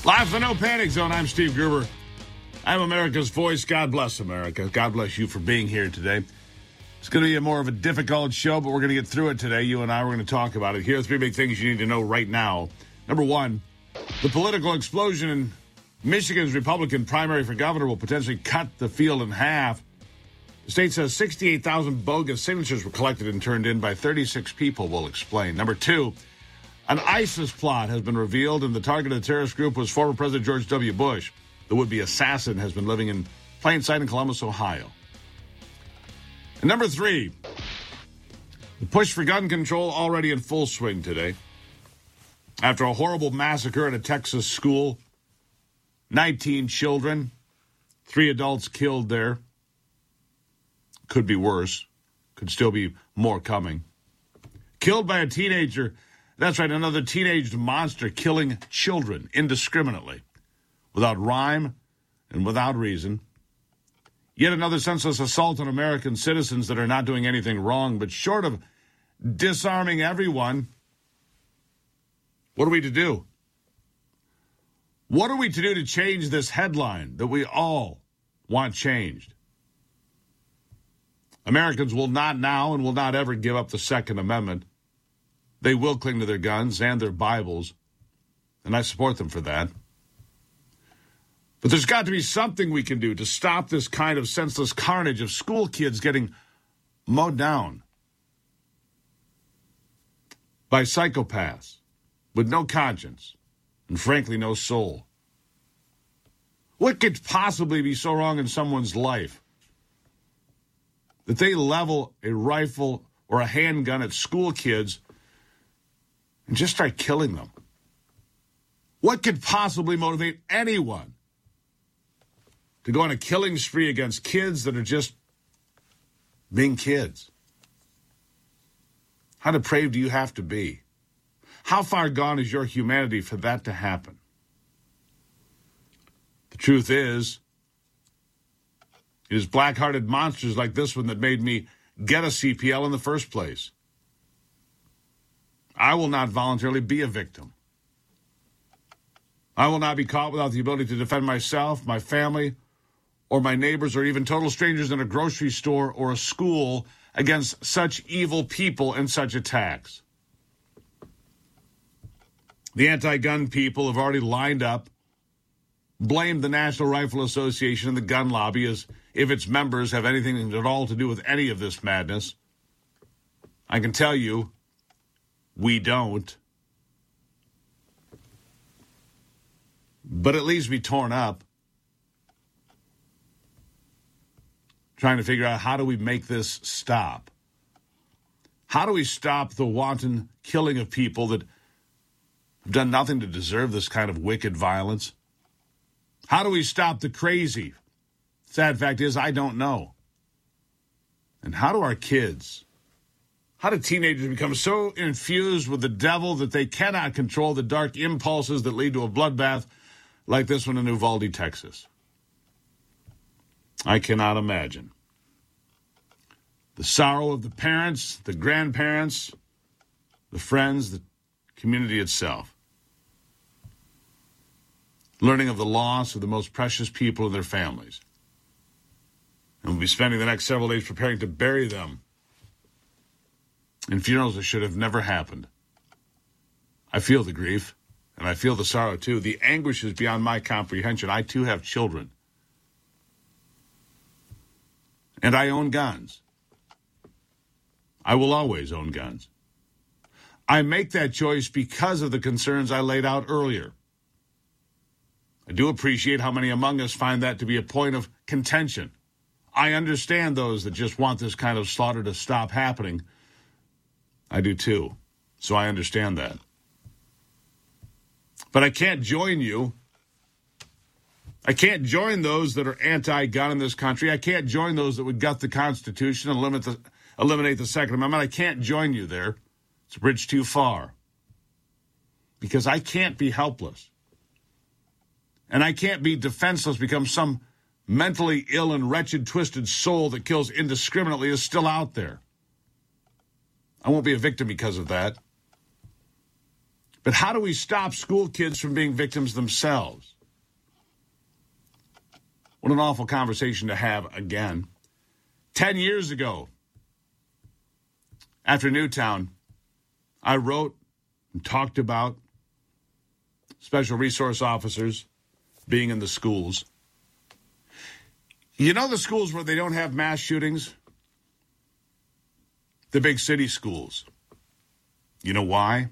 Live from the No Panic Zone, I'm Steve Gruber. I'm America's voice. God bless America. God bless you for being here today. It's going to be more of a difficult show, but we're going to get through it today. You and I, we're going to talk about it. Here are three big things you need to know right now. Number one, the political explosion in Michigan's Republican primary for governor will potentially cut the field in half. The state says 68,000 bogus signatures were collected and turned in by 36 people. We'll explain. Number two, an ISIS plot has been revealed, and the target of the terrorist group was former President George W. Bush. The would-be assassin has been living in plain sight in Columbus, Ohio. And number three, the push for gun control already in full swing today. After a horrible massacre at a Texas school, 19 children, 3 adults killed there. Could be worse. Could still be more coming. Killed by a teenager. That's right, another teenage monster killing children indiscriminately, without rhyme and without reason. Yet another senseless assault on American citizens that are not doing anything wrong, but short of disarming everyone, what are we to do? What are we to do to change this headline that we all want changed? Americans will not now and will not ever give up the Second Amendment. They will cling to their guns and their Bibles, and I support them for that. But there's got to be something we can do to stop this kind of senseless carnage of school kids getting mowed down by psychopaths with no conscience and, frankly, no soul. What could possibly be so wrong in someone's life that they level a rifle or a handgun at school kids and just start killing them? What could possibly motivate anyone to go on a killing spree against kids that are just being kids? How depraved do you have to be? How far gone is your humanity for that to happen? The truth is, it is black-hearted monsters like this one that made me get a CPL in the first place. I will not voluntarily be a victim. I will not be caught without the ability to defend myself, my family, or my neighbors, or even total strangers in a grocery store or a school against such evil people and such attacks. The anti-gun people have already lined up, blamed the National Rifle Association and the gun lobby as if its members have anything at all to do with any of this madness. I can tell you, we don't. But it leaves me torn up, trying to figure out, how do we make this stop? How do we stop the wanton killing of people that have done nothing to deserve this kind of wicked violence? How do we stop the crazy? Sad fact is, I don't know. And how do our kids, how do teenagers become so infused with the devil that they cannot control the dark impulses that lead to a bloodbath like this one in Uvalde, Texas? I cannot imagine. The sorrow of the parents, the grandparents, the friends, the community itself. Learning of the loss of the most precious people in their families. And we'll be spending the next several days preparing to bury them in funerals that should have never happened. I feel the grief, and I feel the sorrow too. The anguish is beyond my comprehension. I too have children. And I own guns. I will always own guns. I make that choice because of the concerns I laid out earlier. I do appreciate how many among us find that to be a point of contention. I understand those that just want this kind of slaughter to stop happening. I do too. So I understand that. But I can't join you. I can't join those that are anti-gun in this country. I can't join those that would gut the Constitution and eliminate the Second Amendment. I can't join you there. It's a bridge too far. Because I can't be helpless. And I can't be defenseless, become some mentally ill and wretched, twisted soul that kills indiscriminately is still out there. I won't be a victim because of that. But how do we stop school kids from being victims themselves? What an awful conversation to have again. 10 years ago, after Newtown, I wrote and talked about special resource officers being in the schools. You know the schools where they don't have mass shootings? The big city schools. You know why?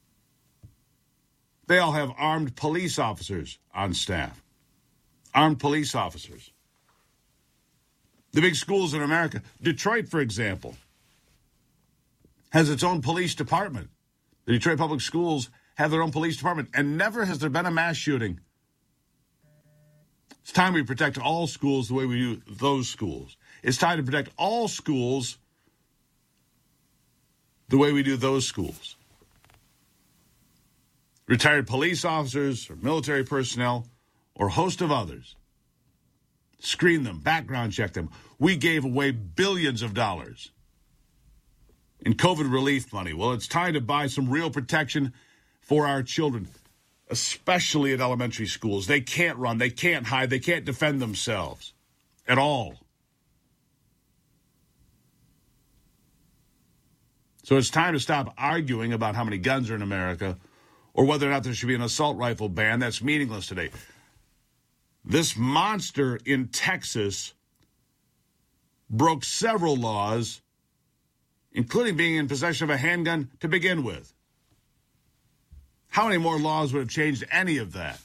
They all have armed police officers on staff. Armed police officers. The big schools in America, Detroit, for example, has its own police department. The Detroit Public Schools have their own police department, and never has there been a mass shooting. It's time we protect all schools the way we do those schools. It's time to protect all schools the way we do those schools. Retired police officers or military personnel or a host of others. Screen them, background check them. We gave away billions of dollars in COVID relief money. Well, it's time to buy some real protection for our children, especially at elementary schools. They can't run, they can't hide, they can't defend themselves at all. So it's time to stop arguing about how many guns are in America or whether or not there should be an assault rifle ban. That's meaningless today. This monster in Texas broke several laws, including being in possession of a handgun to begin with. How many more laws would have changed any of that?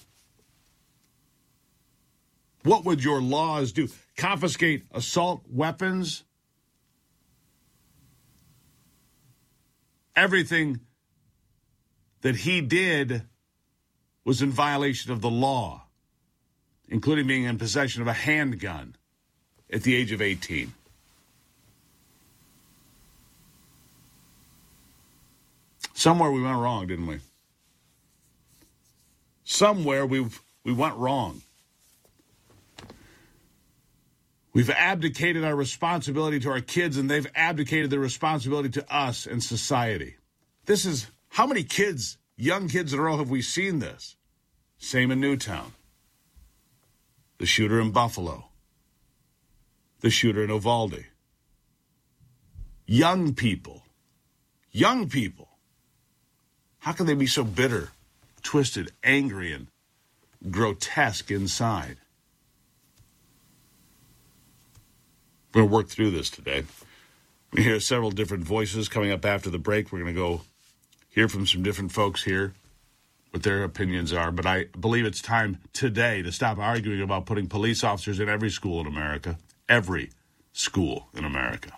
What would your laws do? Confiscate assault weapons? Everything that he did was in violation of the law, including being in possession of a handgun at the age of 18. Somewhere we went wrong, didn't we? Somewhere we went wrong. We've abdicated our responsibility to our kids, and they've abdicated their responsibility to us and society. This is, how many kids, young kids in a row have we seen this? Same in Newtown. The shooter in Buffalo. The shooter in Uvalde. Young people. Young people. How can they be so bitter, twisted, angry, and grotesque inside? We're going to work through this today. We hear several different voices coming up after the break. We're going to go hear from some different folks here what their opinions are. But I believe it's time today to stop arguing about putting police officers in every school in America. Every school in America.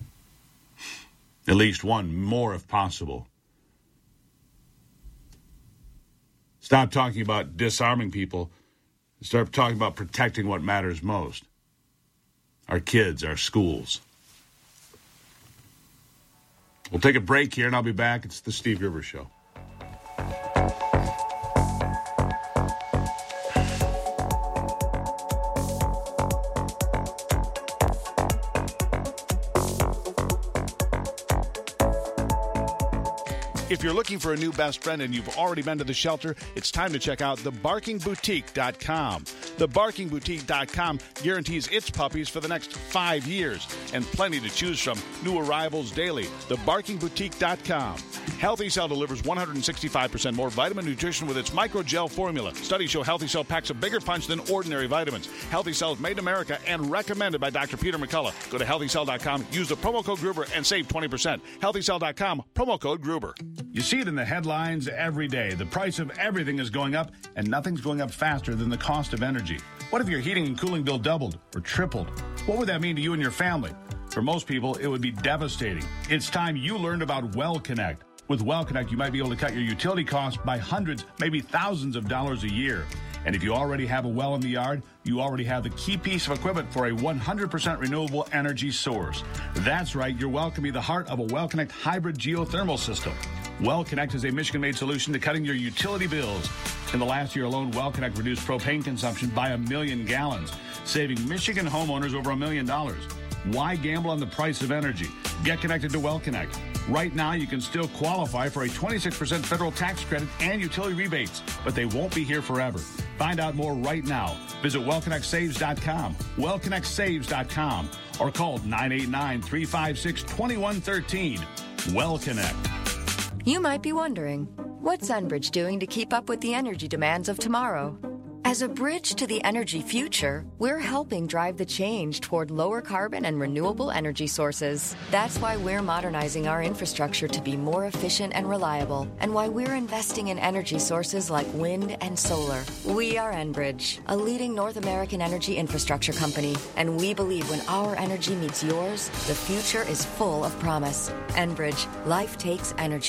At least one more if possible. Stop talking about disarming people. Start talking about protecting what matters most. Our kids, our schools. We'll take a break here, and I'll be back. It's the Steve Gruber Show. If you're looking for a new best friend and you've already been to the shelter, it's time to check out thebarkingboutique.com. Thebarkingboutique.com guarantees its puppies for the next 5 years, and plenty to choose from. New arrivals daily. Thebarkingboutique.com. Healthy Cell delivers 165% more vitamin nutrition with its microgel formula. Studies show Healthy Cell packs a bigger punch than ordinary vitamins. Healthy Cell is made in America and recommended by Dr. Peter McCullough. Go to HealthyCell.com, use the promo code Gruber, and save 20%. HealthyCell.com, promo code Gruber. You see it in the headlines every day. The price of everything is going up, and nothing's going up faster than the cost of energy. What if your heating and cooling bill doubled or tripled? What would that mean to you and your family? For most people, it would be devastating. It's time you learned about WellConnect. With WellConnect, you might be able to cut your utility costs by hundreds, maybe thousands of dollars a year. And if you already have a well in the yard, you already have the key piece of equipment for a 100% renewable energy source. That's right, your well can be the heart of a WellConnect hybrid geothermal system. WellConnect is a Michigan-made solution to cutting your utility bills. In the last year alone, WellConnect reduced propane consumption by 1 million gallons, saving Michigan homeowners over $1 million. Why gamble on the price of energy? Get connected to WellConnect. Right now, you can still qualify for a 26% federal tax credit and utility rebates, but they won't be here forever. Find out more right now. Visit WellConnectSaves.com, WellConnectSaves.com, or call 989-356-2113. WellConnect. You might be wondering, what's Enbridge doing to keep up with the energy demands of tomorrow? As a bridge to the energy future, we're helping drive the change toward lower carbon and renewable energy sources. That's why we're modernizing our infrastructure to be more efficient and reliable, and why we're investing in energy sources like wind and solar. We are Enbridge, a leading North American energy infrastructure company, and we believe when our energy meets yours, the future is full of promise. Enbridge, life takes energy.